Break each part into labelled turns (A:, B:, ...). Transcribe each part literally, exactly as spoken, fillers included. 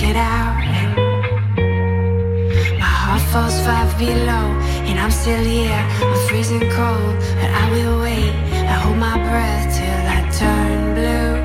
A: it out. My heart falls five below, and I'm still here. I'm freezing cold, but I will wait. I hold my breath till I turn blue.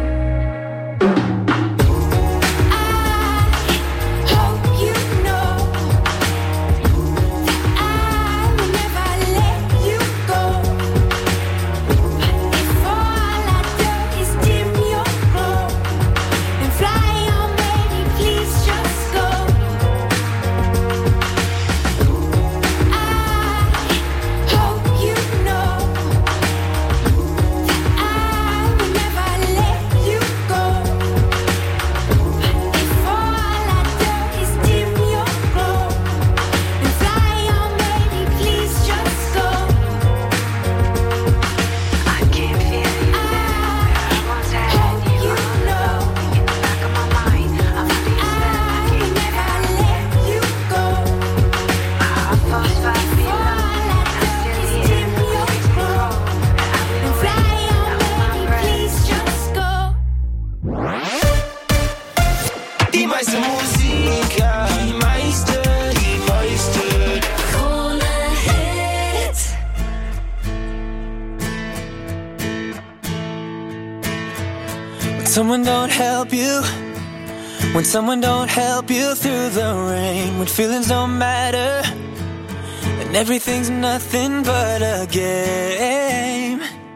B: Someone don't help you, when someone don't help you through the rain, when feelings don't matter and everything's nothing but a game,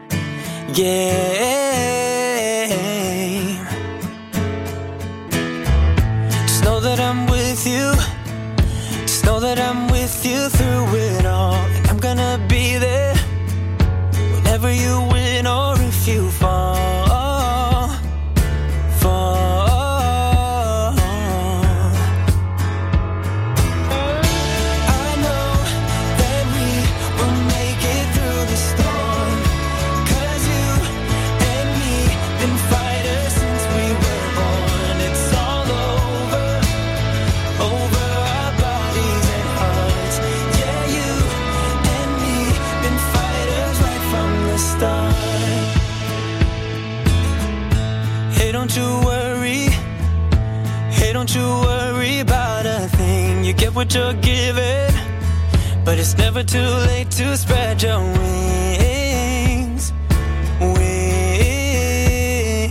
B: game. Just know that I'm with you, just know that I'm with you through it all, and I'm gonna be there whenever you win or if you fall. Don't you worry, hey, don't you worry about a thing. You get what you're given, but it's never too late to spread your wings, wings.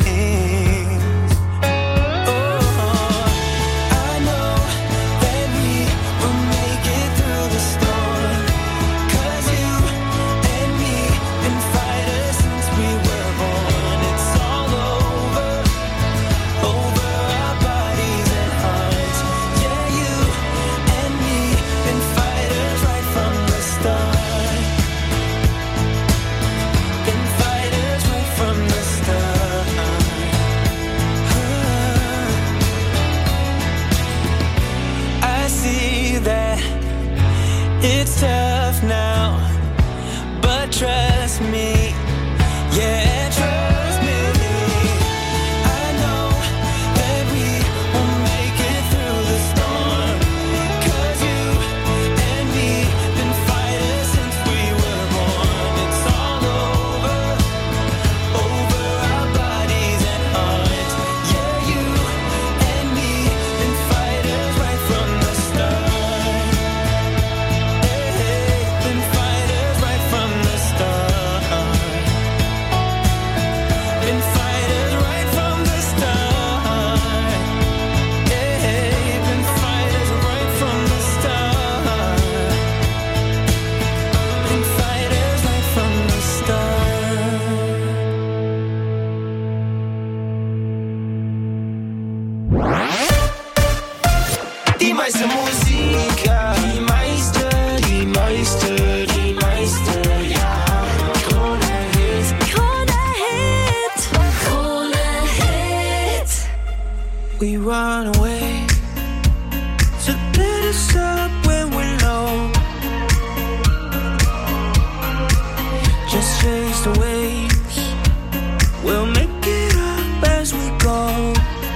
B: Oh, I know that we will make it through the storm, 'cause you and me been fighters since we were born. It's all over. Over our bodies and hearts. Yeah, you and me been fighters right from the start. Been fighters right from the start. I see that it's tough now, but trust me, yeah, trust me.
C: Die meiste Musik, ja. Die meiste, die meiste, die meiste, ja. Krone Hit,
A: Krone Hit, Krone Hit.
B: We run away, so let us up when we're low. Just chase the waves, we'll make it up as we go.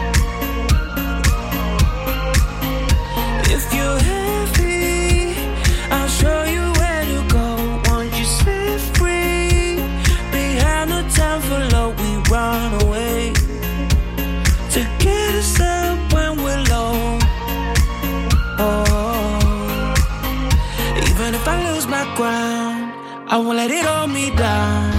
B: If you're heavy, I'll show you where to go. Won't you set free? Behind the time for love, we run away to get us up when we're low.
C: I won't let it hold me down.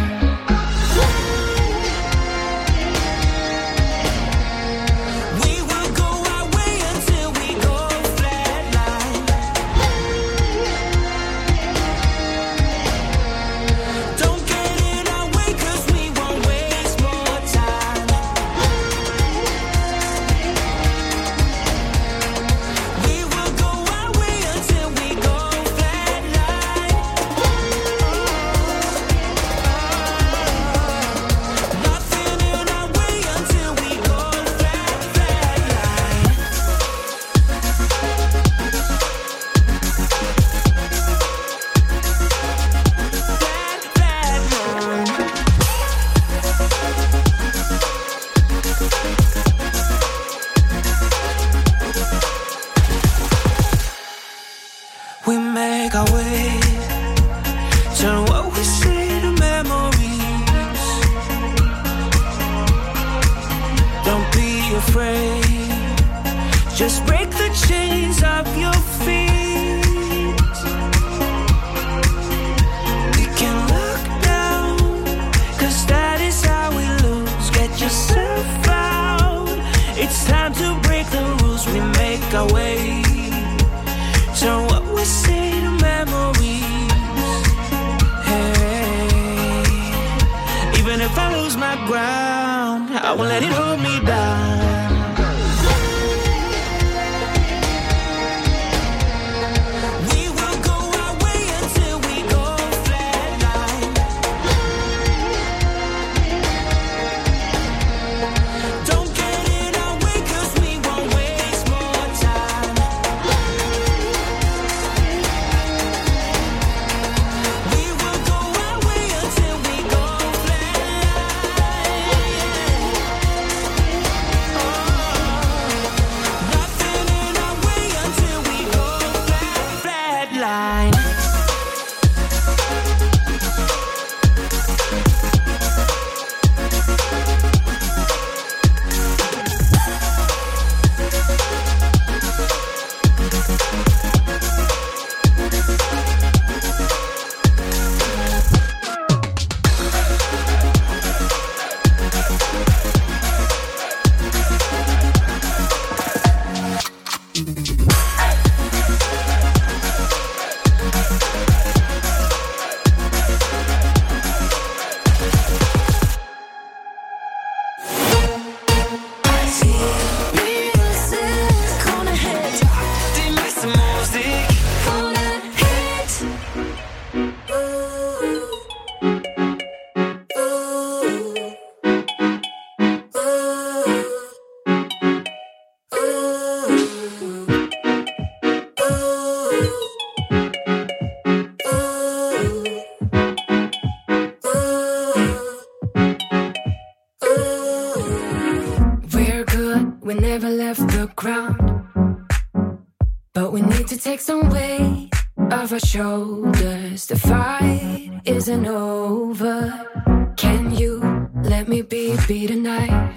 A: Shoulders, the fight isn't over. Can you let me be, be tonight?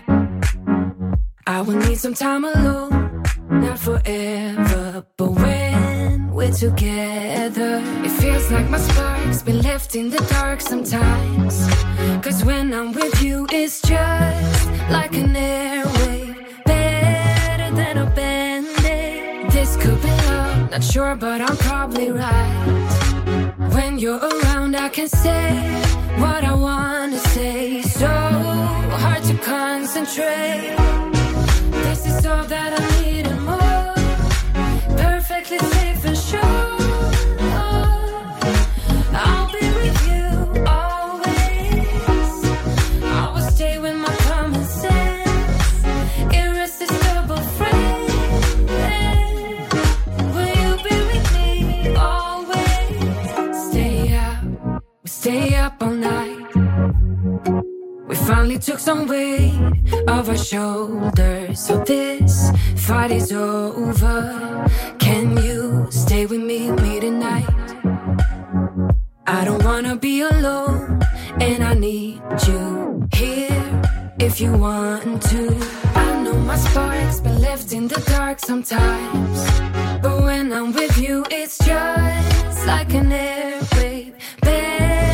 A: I will need some time alone, not forever, but when we're together, it feels like my spark's been left in the dark sometimes. Cause when I'm with you, it's just like an airwave, better than a band-aid. This could be love, not sure, but I'm probably right. When you're around, I can say what I wanna say. So hard to concentrate. This is all that I need and more. Perfectly safe and sure. I'll be with you always. I will stay with my common sense. Irresistible friend. Will you be with me always? Stay up, we stay up all night. We finally took some weight off our shoulders, so this fight is over. Can you stay with me, me tonight? I don't wanna be alone, and I need you here if you want to. I know my spark's been left in the dark sometimes, but when I'm with you, it's just like an airwave, babe.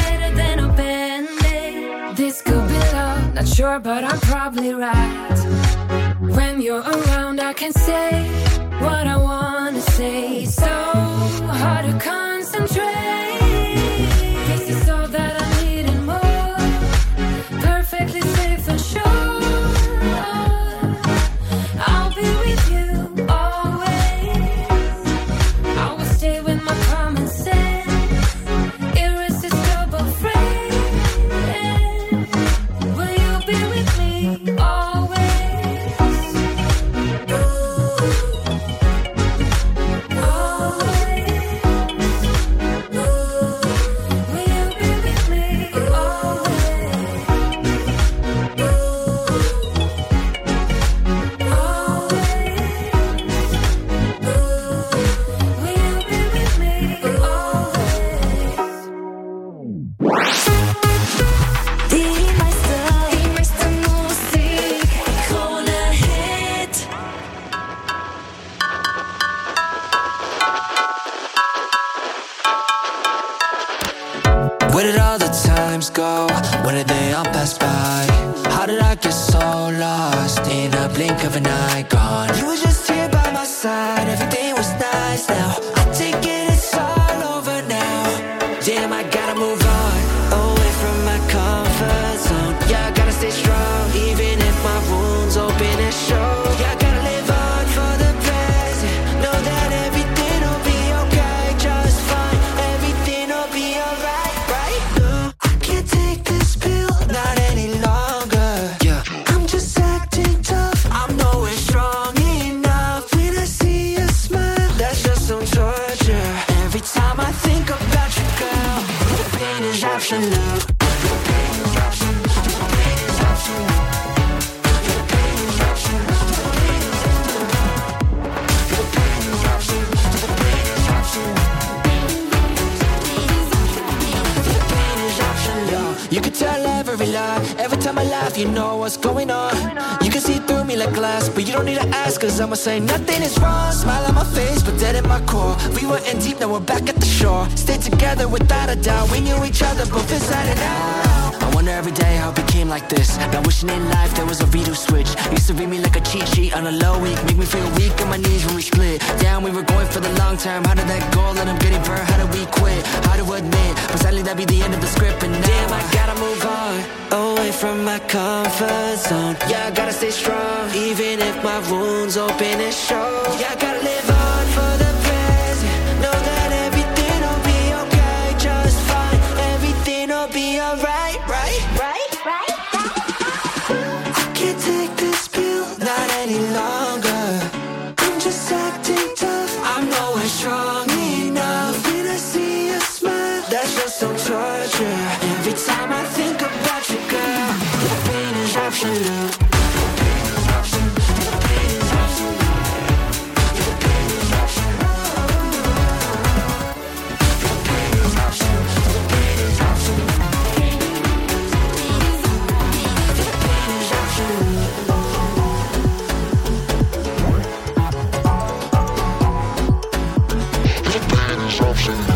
A: sure, but I'm probably right. When you're around, I can say what I wanna say. So hard to concentrate. Guess it's all that I need and more. Perfectly safe and sure. I'll be with you always. I will stay with my common sense. Irresistible friend. Will you be with me always? Always. Will you be with me always?
D: Die meiste, die meiste Musik, Krone Hit.
C: Where did all the times go? When did they all pass by? How did I get so lost in a blink of an eye? Gone. You were just here by my side. Everything was nice now. I take it, it's all over now. Damn, I gotta move on away from my comfort zone. Yeah, I gotta stay strong, even if my wounds open and show. Yeah, I gotta live on for the present. Know that everything will be okay, just fine. Everything will be alright, right? No, I can't take this pill, not any longer. Yeah, I'm just acting tough. I'm nowhere strong enough. When I see a smile, that's just some torture. Every time I think about you, girl, the pain is optional. The pain is optional. The pain is optional. The pain is optional. The pain is optional. The pain is optional. The pain is optional. You can tell every lie. Every time I laugh, you know what's going on. You can see through me like glass, but you don't need to ask, cause I'ma say nothing is wrong. Smile on my face, but dead in my core. We were in deep, now we're back at the shore. Stay together without a doubt. We knew each other both inside and out. I wonder every day how it became like this. Now wishing in life there was a redo switch. Used to read me like a cheat sheet on a low week. Make me feel weak on my knees when we split. Down, we were going for the long term. How did that go? Let them getting burned. How did we quit? How to admit? But sadly that'd be the end of the script. And now damn, I gotta move on away from my comfort zone. Yeah, I gotta stay strong, even if my wounds open and show. Yeah, I gotta live on for the present. Know that everything will be okay, just fine. Everything will be alright, right? Right, right, right. I can't take this pill, not any longer. I'm just acting tough. I'm nowhere strong enough. When I see a smile, that's just some torture. Every time I think about you, girl, the pain is absolute. The pain is absolute. The pain is absolute. The pain is absolute. The pain is absolute. The pain is absolute. The pain is absolute. The pain is absolute.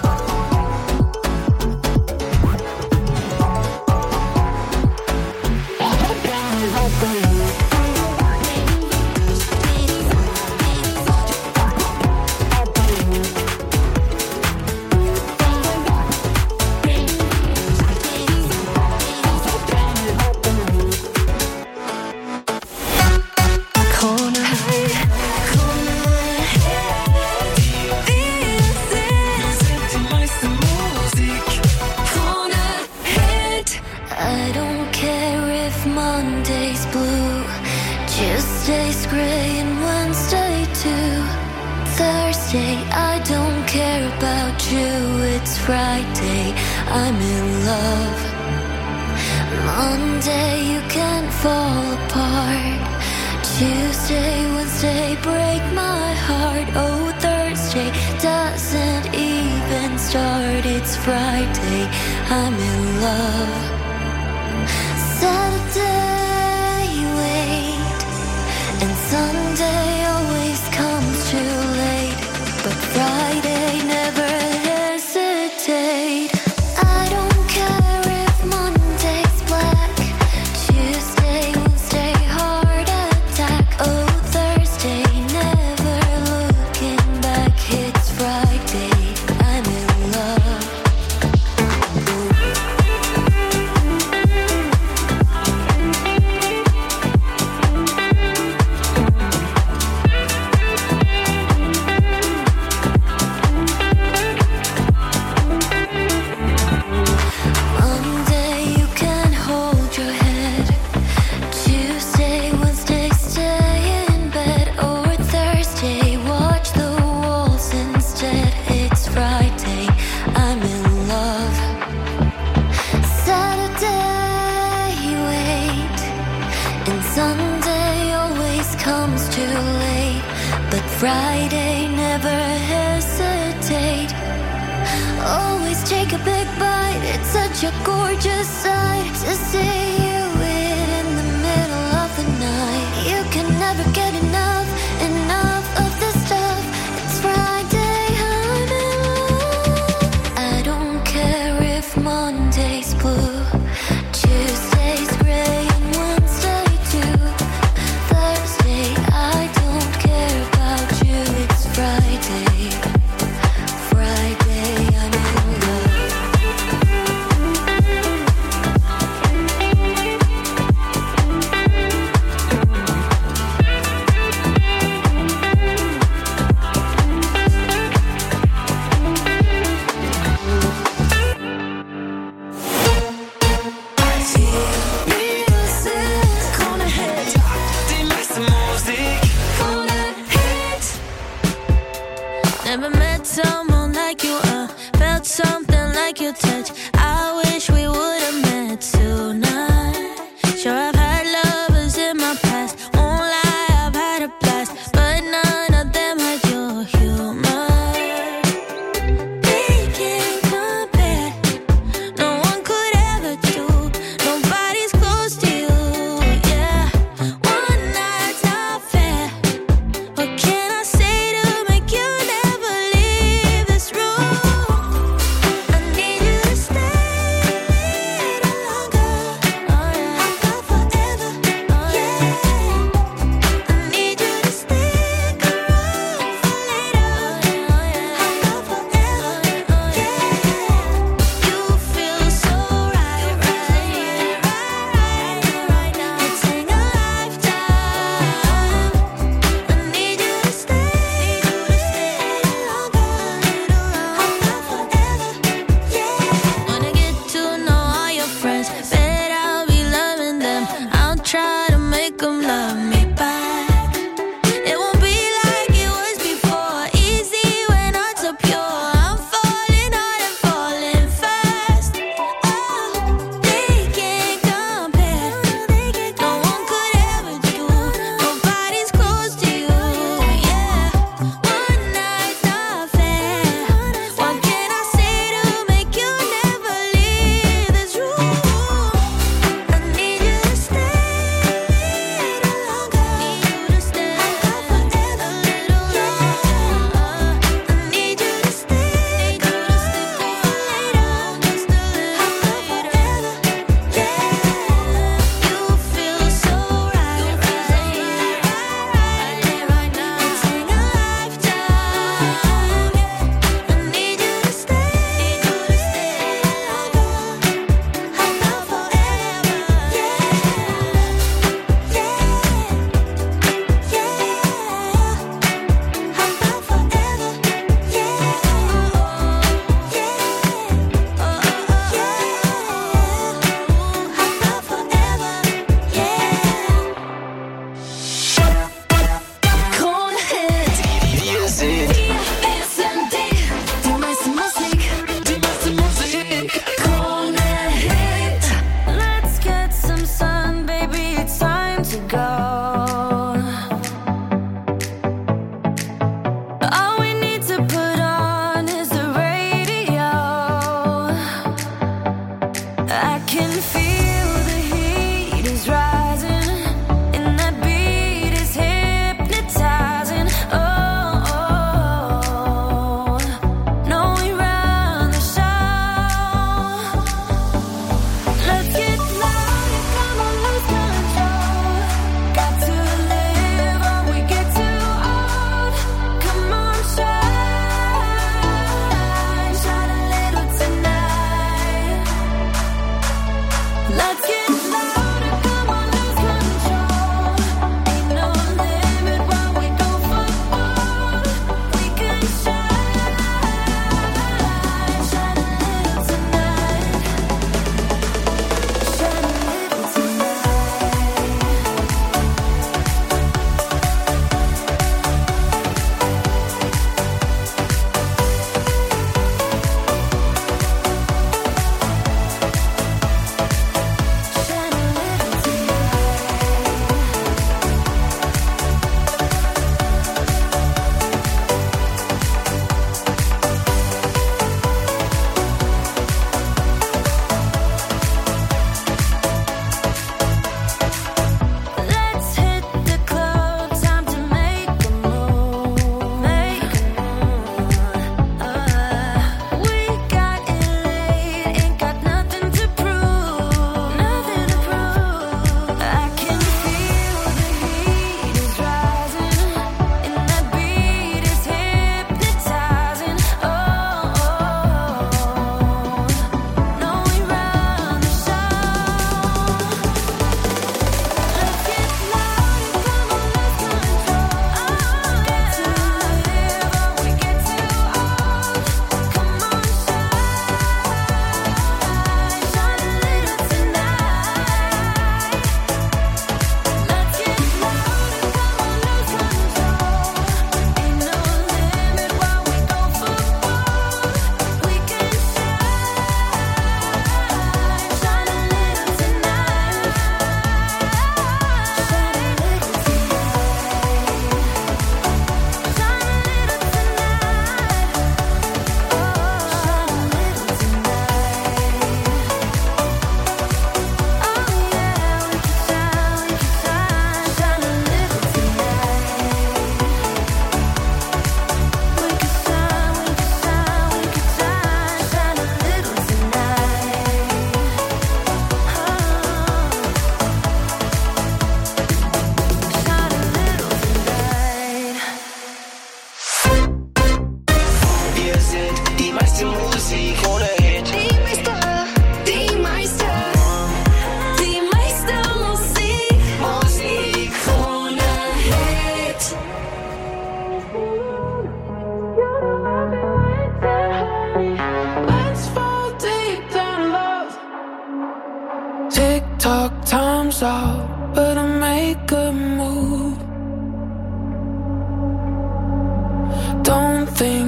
D: I don't care if Monday's blue, Tuesday's gray and Wednesday too. Thursday, I don't care about you. It's Friday, I'm in love. Monday, you can fall apart. Tuesday, Wednesday, break my heart. Oh, Thursday doesn't even start. It's Friday, I'm in love. Saturday, wait, and Sunday always comes too late. But Friday, never hesitate. I don't care if Monday's black, Tuesday Friday, never hesitate. Always take a big bite. It's such a gorgeous sight to see you in the middle of the night. You can never get enough, enough of this stuff. It's Friday, I'm in love. I don't care if Monday's blue, Tuesday's gray, and Wednesday too. Thursday, I don't care about you. It's Friday, Friday, I'm in love.
E: Never met someone like you, uh felt something like your touch. I wish we would've met tonight. Sure, I've had lovers in my past, won't lie, I've had a blast, but none of them had your humor. They can't compare, no one could ever do, nobody's close to you, yeah. One night's not fair, what can I say to make you never leave this room? I need you to stay.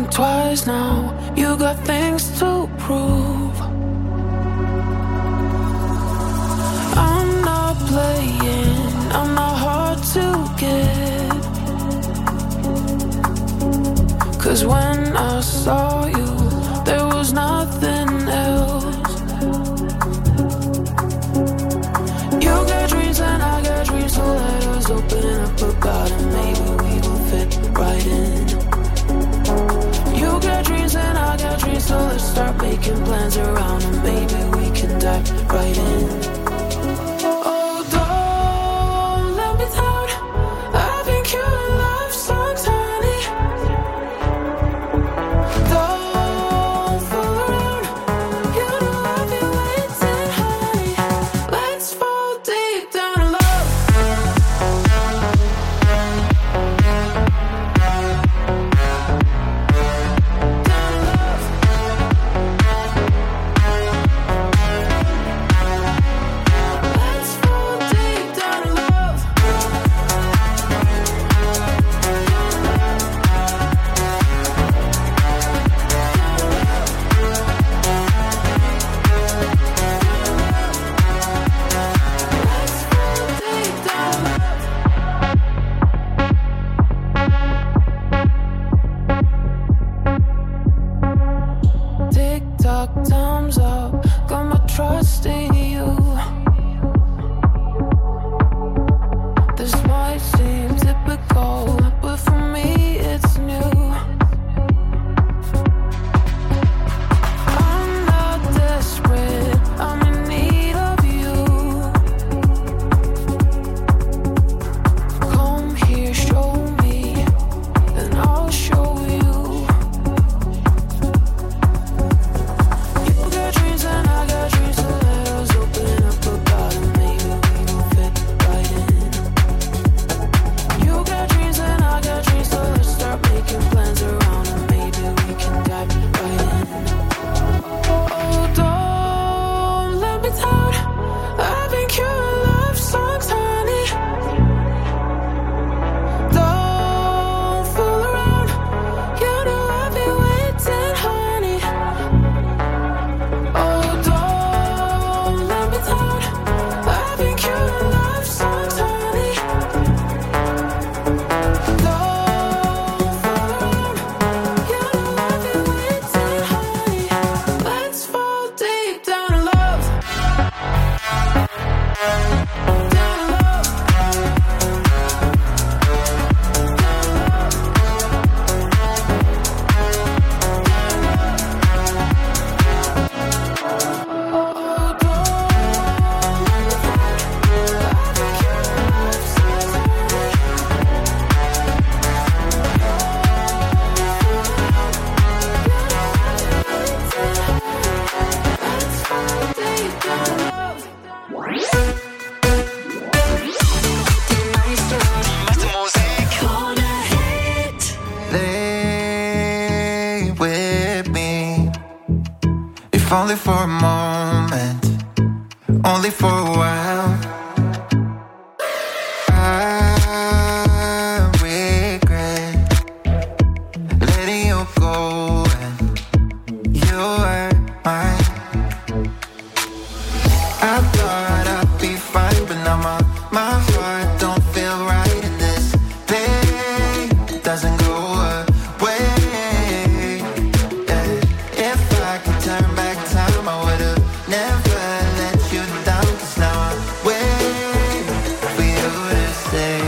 B: think twice now. You got things to prove. I'm not playing, I'm not hard to get. Cause when I saw you, there was nothing else. You got dreams and I got dreams, so let us open up about it. Maybe we will fit right in. You got dreams and I got dreams, so let's start making plans around and maybe we can dive right in. Oh, don't let me down. I've been killing love songs, honey. Don't fool around. You know I've been waiting, honey. Let's fall deep down in love. Tick-tock, thumbs up, got my trust in you. This might seem typical, but for me it's new. I'm not desperate, I'm in need of you. Come here, show me, then I'll show you. You got dreams and I got dreams, so let us open up about it. Maybe we will fit right in. You got dreams and I got dreams, so let's start making plans around and maybe we can dive right in. Oh, don't let me down. I've been killing love songs, honey. Don't fool around. You know I've been waiting, honey. Oh, don't let me down. I've been killing love songs, honey. Don't fool around. You know I've been waiting, honey. Let's fall deep down in love. Down in love. Oh, don't let me down. I've been killing love songs, honey. Let's fall deep down in love.
F: Lay with me, if only for a moment, only for a while. I regret letting you go, and you were mine. I thought I'd be fine, but now my, my heart don't feel right, and this pain doesn't go away. Yeah. If I could turn back time, I would've never let you down, 'cause now I wait for you to stay.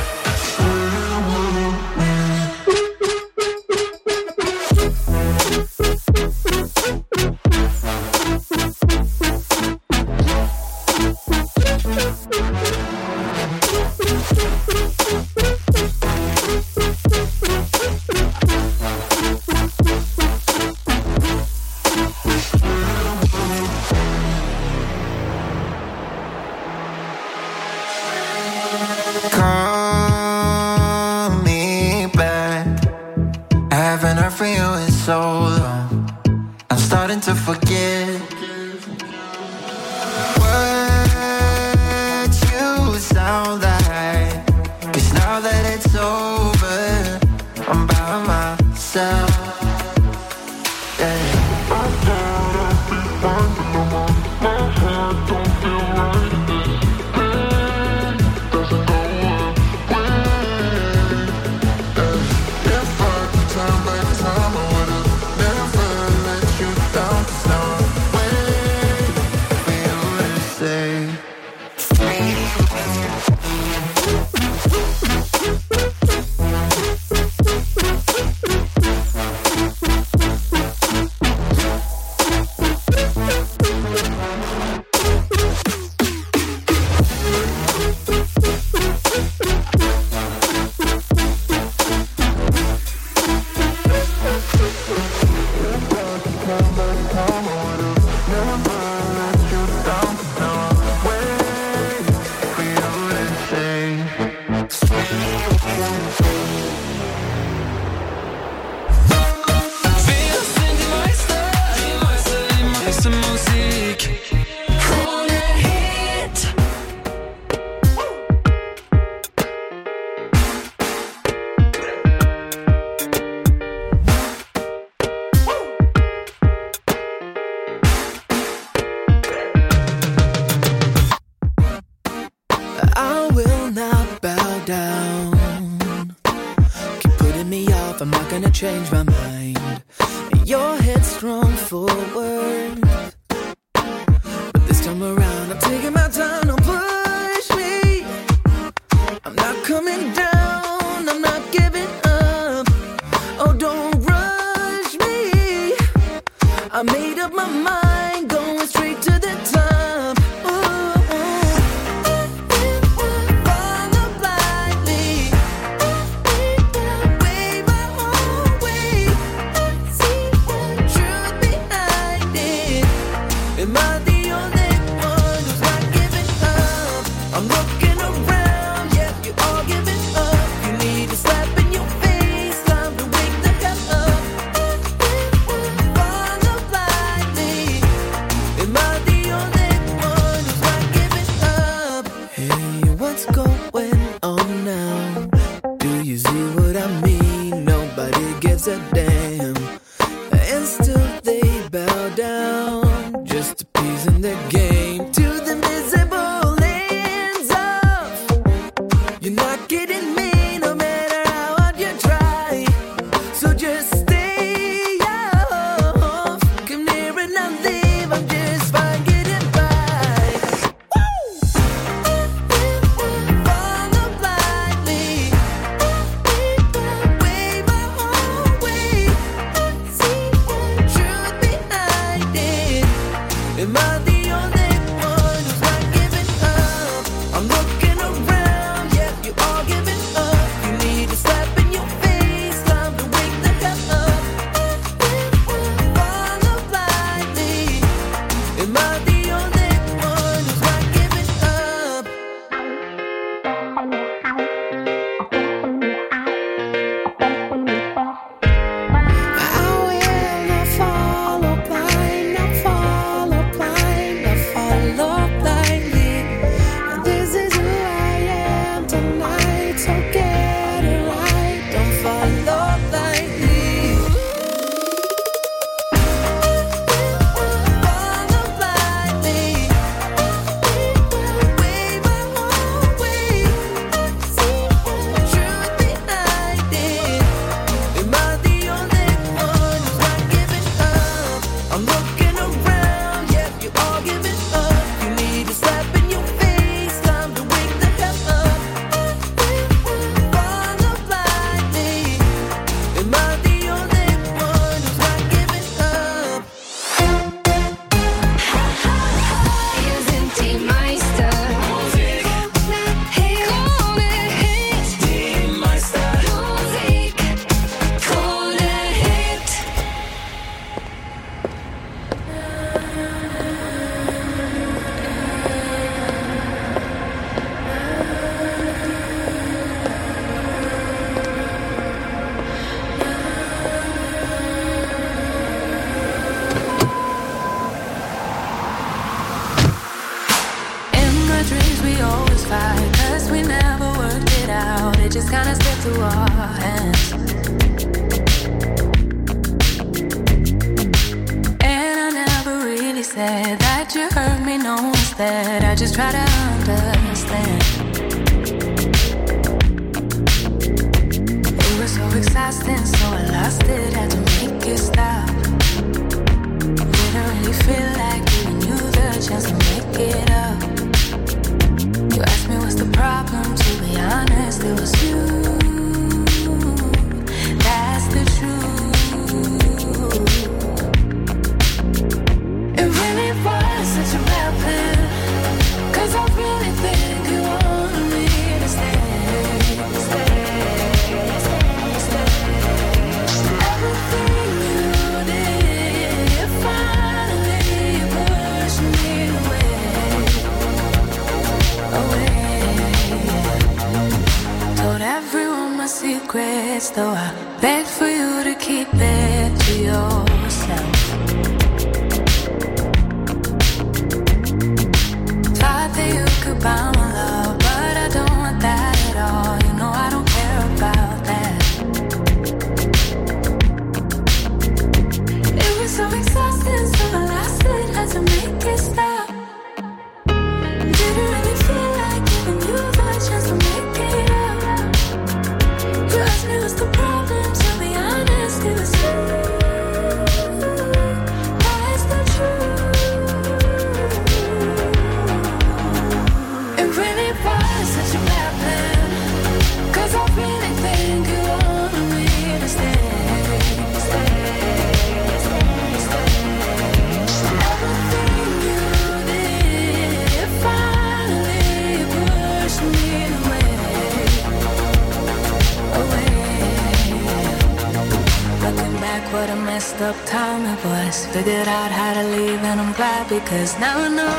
F: Call me back. I haven't heard from you in so long. I'm starting to forget what you sound like. 'Cause now that it's over, I'm by myself.
B: not gonna change my mind. You're headstrong forward, but this time around I'm taking my time. Don't push me, I'm not coming down, I'm not giving up. Oh, don't rush me, I made up my mind, going straight to the top. A damn, and still they bow down, just appeasing the game to the invisible ends of. You're not getting me, no matter how hard you try. So just stay off. Come near and I'll leave. I'm just fine getting by. Follow blindly. Wave my home. Am I the only one who's not giving up? I'm looking around, yeah, you all giving up. You need a slap in your face, time to wake the hell up. Follow blindly. Am I the only one who's not giving up? I will not follow blind, not follow. Follow blindly. This is who I am tonight, so get it right. Don't follow blindly. Follow blindly. Wave my whole way. Truth behind it. Am I the only one who's not giving up? I'm looking around, yeah, you all giving up. You need a slap in your face, time to wake the hell up. Follow blindly. Am I the only one who's not giving up?
A: Wir sind die Meister. Musik. Krone Hit. Die Meister. Musik. Krone Hit.
E: In my dreams we always fight, cause we never worked it out. It just kinda slipped through our hands. And I never really said that you hurt me, no instead. I just try to understand. It was so exhausting, so I lost it, had to make it stop. Didn't really feel like giving you the chance to make it up. You asked me what's the problem, to be honest, it was you. That's the truth. It really was such a bad plan, cause I really think you wanted me to stay, stay, stay, stay. Everything you did, you finally pushed me away, away. Told everyone my secrets, though I begged for you to keep it to yourself. Thought that you could buy my love, but I don't want that at all. You know I don't care about that. It was so exhausting, so I lasted, had to make it stop. Didn't really feel like giving you the chance to make it up. You asked me what's the problem, to be honest.
A: Looking back, what a messed up time it was. Figured out how to leave and I'm glad because now I know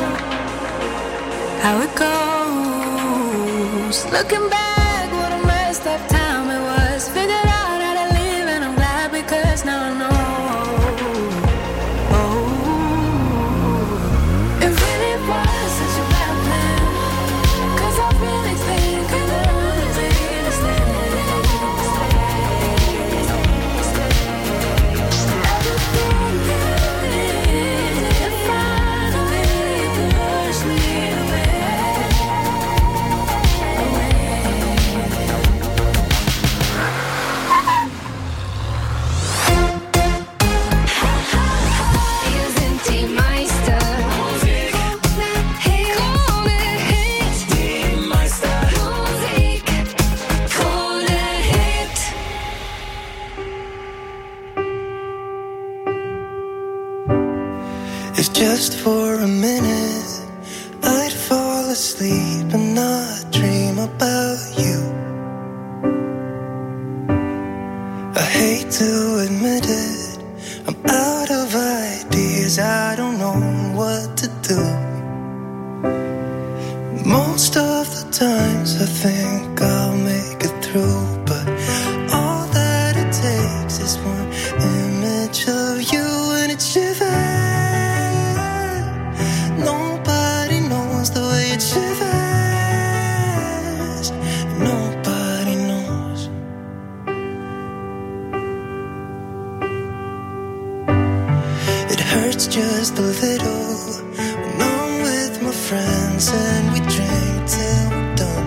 A: how it goes. Looking back, what a messed up time it was. Figured out how to leave and I'm glad because now I know. Oh, it really was such a bad plan. Cause I really think I was here to stay.
F: If just for a minute I'd fall asleep and not dream about you. I hate to admit it, I'm out of ideas, I don't know what to do. Most of the times I think I'll make it through, but all that it takes is one image of you and it shivers. Nobody knows the way it shivers. Nobody knows. It hurts just a little when I'm with my friends and we drink till we're done.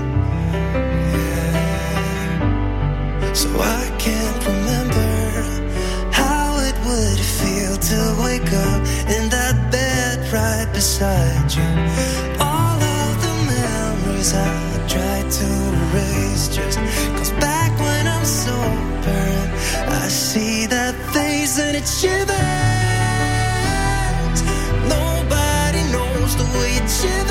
F: Yeah. So I can't remember how it would feel to wake up in that bed right beside you. All of the memories I tried to erase just comes back when I'm sober and I see that face and it shivers. Nobody knows the way it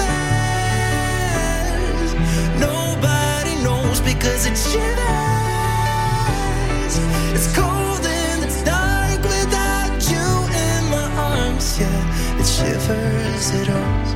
F: shivers. Nobody knows because it shivers. It's cold and it's dark without you in my arms. Yeah, it shivers, it hurts.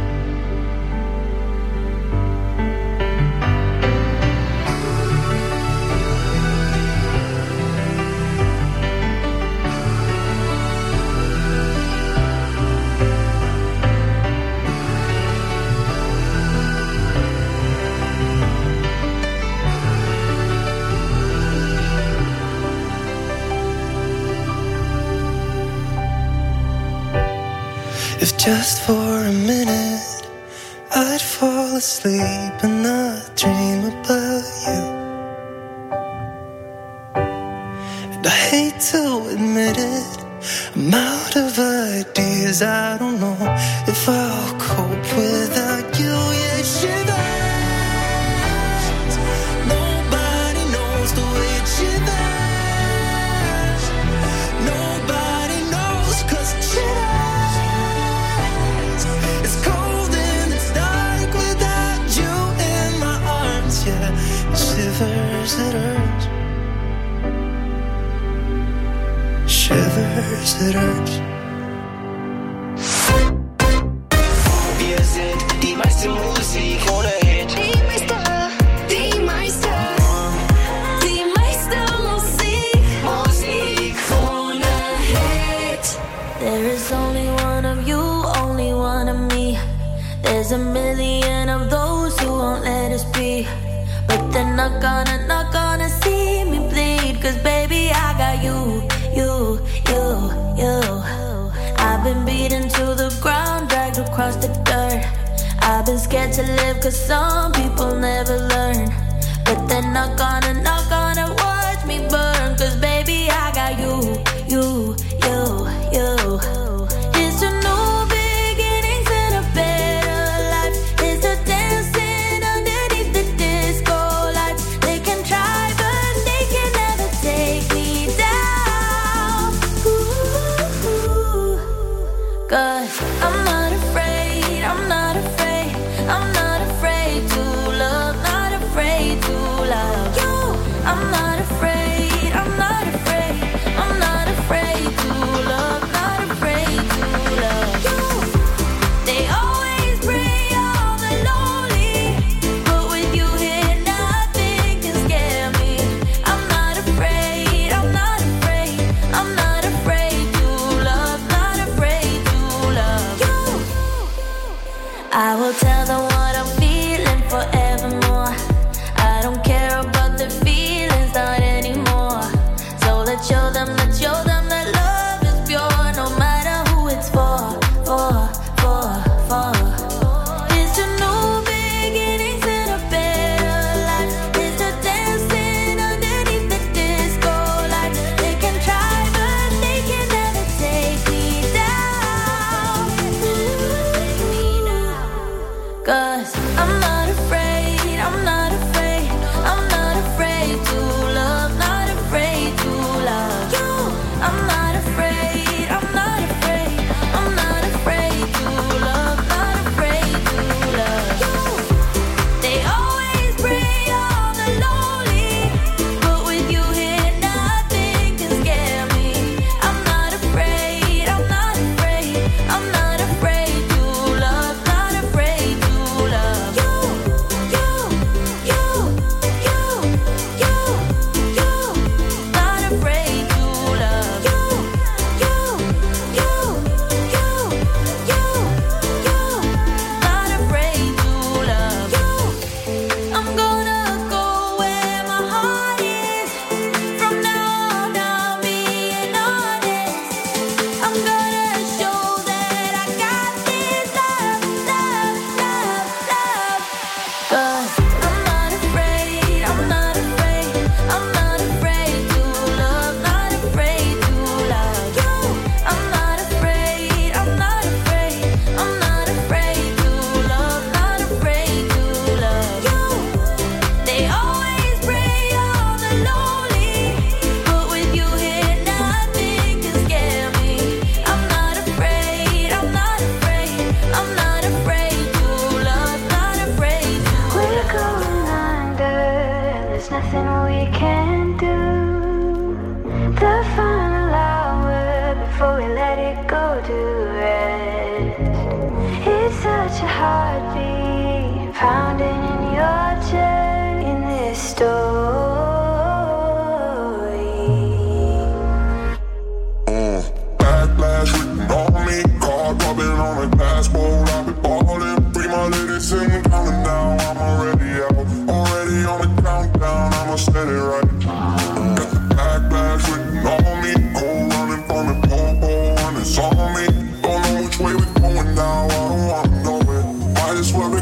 F: If just for a minute I'd fall asleep and not dream about you. And I hate to admit it, I'm out of ideas, I don't know if I'll cope without you. Yeah, it shivers. Nobody knows the way it shivers. Nobody knows cause it shivers. It's cold and it's dark without you in my arms. Yeah, it shivers, it hurts. Shivers, it hurts.
B: Wir sind die meiste Musik ohne Hit.
A: Die meiste, die meiste, die meiste Musik, Musik ohne Hit.
E: There is only one of you, only one of me. There's a million of those who won't let us be, but they're not gonna, not gonna see me bleed. Cause baby I got you, you, you, you. I've been beaten to the ground, dragged across the dirt. I've been scared to live cause some people never learn, but they're not gonna, not gonna watch me burn. Cause baby I got you, you, you, you. It's a new beginnings and a better life. It's a dancing underneath the disco lights. They can try but they can never take me down. Ooh, cause I'm not afraid, I'm not afraid, I'm not afraid to love, not afraid to love you. I'm not afraid. show them that show them that love is pure, no matter who it's for, for, for, for. Here's to new beginnings and a better life. Here's to dancing underneath the disco light. They can try, but they can never take me down. Cause I'm not afraid, I'm not afraid, I'm not afraid to love, not afraid to love you. I'm not afraid, I'm not afraid, I'm not afraid to love, not afraid to love you. They always prey on the lonely, but with you here nothing can scare me. I'm not afraid, I'm not afraid, I'm not afraid to love, not afraid to love you. You, you, you, you, you, not afraid to love you. You, you, you, you, you, not afraid to love you. I'm gonna go where my heart is. From now on, I'll be an honest. I'm gonna show that I got this love, love, love, love. Cause I'm not afraid, I'm not afraid, I'm not afraid to love, not afraid to love you. I'm not afraid, I'm not afraid, I'm not afraid to love, not afraid to love you. They always prey on the lonely, but with you here nothing can scare me. I'm not afraid, I'm not afraid, I'm not afraid to love, not afraid to
D: We're going under, there's nothing we can do. The final hour before we let it go to rest. It's such a heartbeat pounding in your chest in this story.
G: Uh, backlash written on me, card rubbing on the dashboard. I've been ballin', free my lady, sitting counting down. I'm already out, already on the countdown. I'ma set it right. Got the backlash written on me, cold running from the pole, and it's on me. Don't know which way we're going now, I don't wanna know it. Might as well be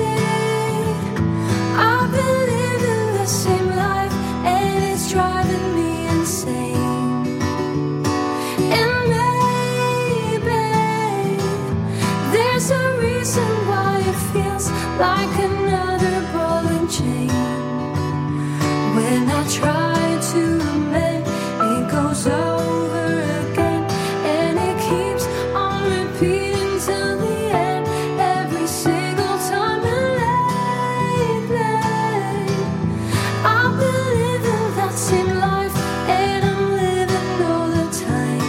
A: I've been living the same life and it's driving me insane. And maybe there's a reason why it feels like another ball and chain. When I try to remain, it goes over again, and it keeps on repeating till the end. Every single time, and lately I've been living that same life, and I'm living all the time.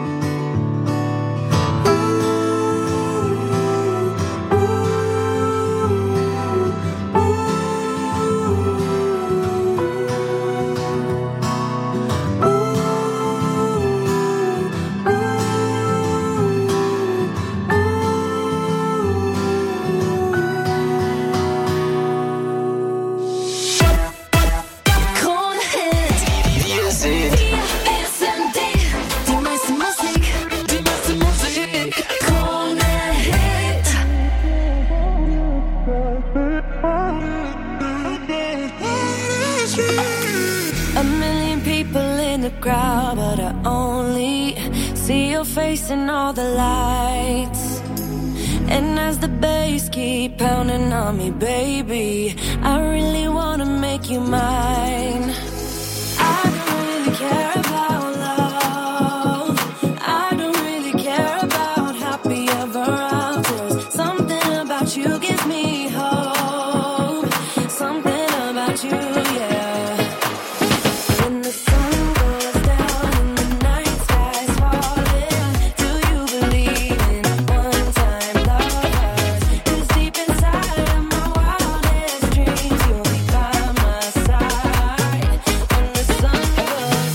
A: A million people in the crowd, but I only see your face in all the lights. And as the bass keep pounding on me, baby, I really wanna make you mine. I don't really care about love. I don't really care about happy ever afters. Something about you gives me hope. Something about you, yeah. When the sun goes down and the night sky's falling, do you believe in one-time lovers? 'Cause deep inside of my wildest dreams, you'll be by my side. When the sun goes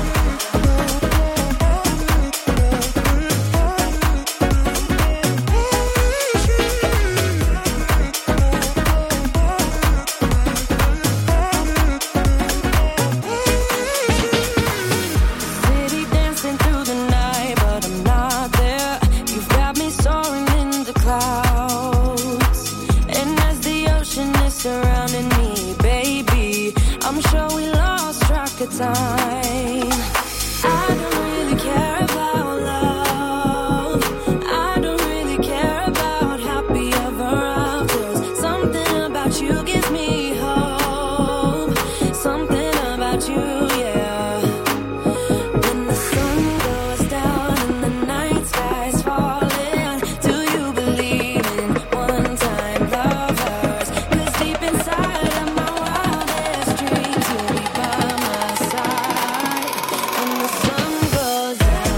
A: city dancing through the night, but I'm not there. You've got me soaring in the clouds, and as the ocean is surrounding me, baby, I'm sure we lost track of time. I don't really care about love. I don't really care about happy ever afters. Something about you gives me hope. Something about you, yeah. When the sun goes down and the night sky's falling, do you believe in one-time lovers? 'Cause deep inside of my wildest dreams, you'll be by my side. When the sun goes down.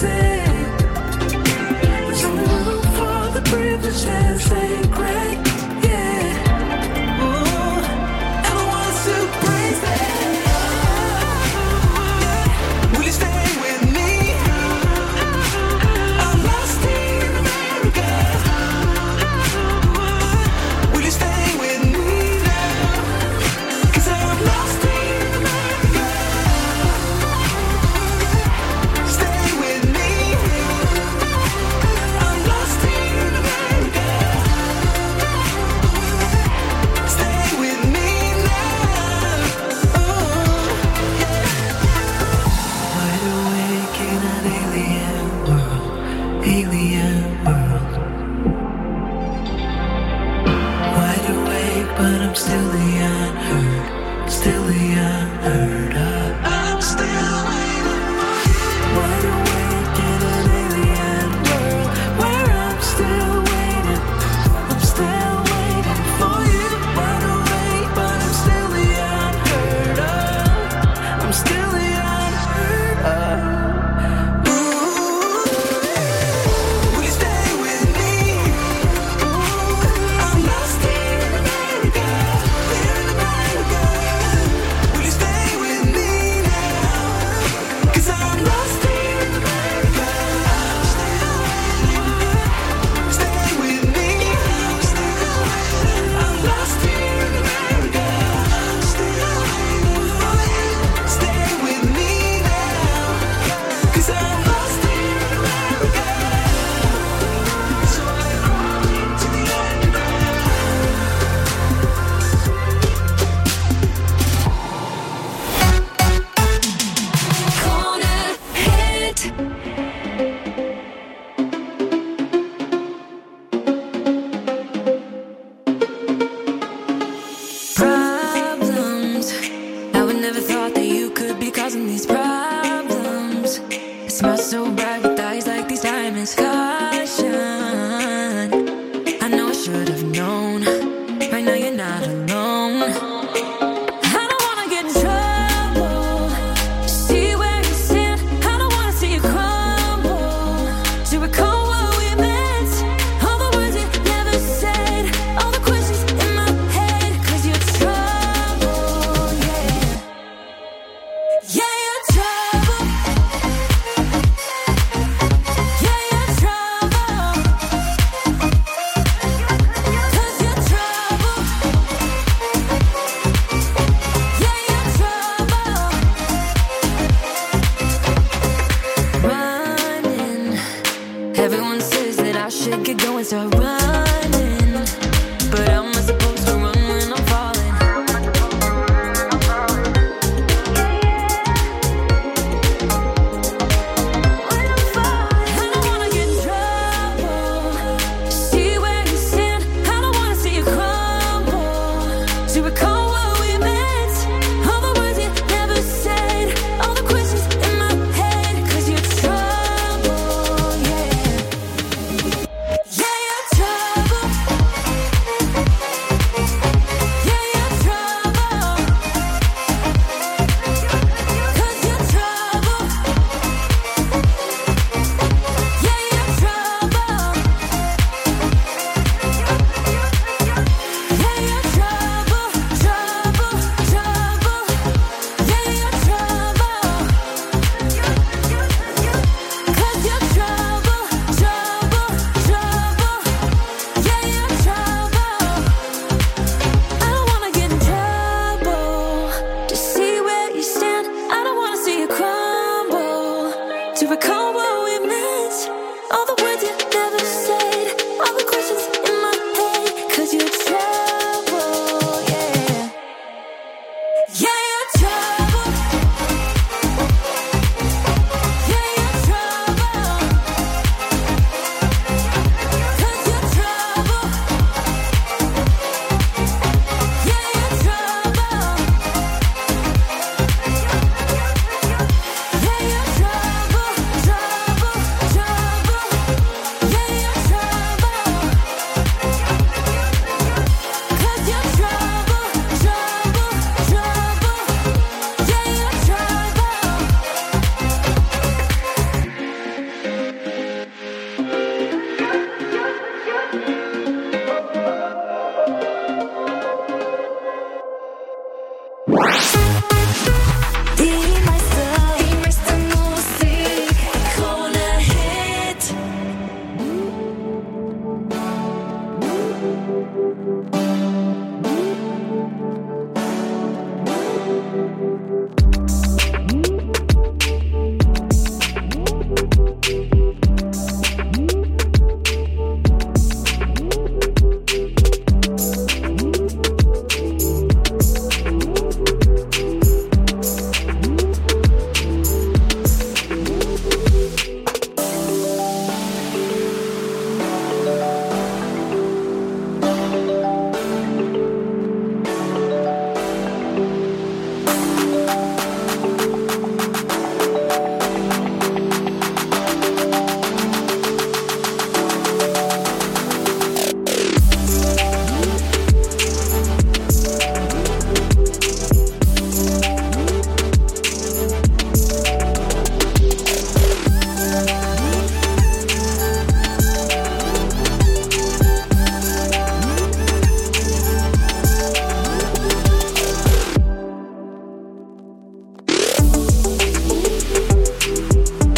B: Stay with me.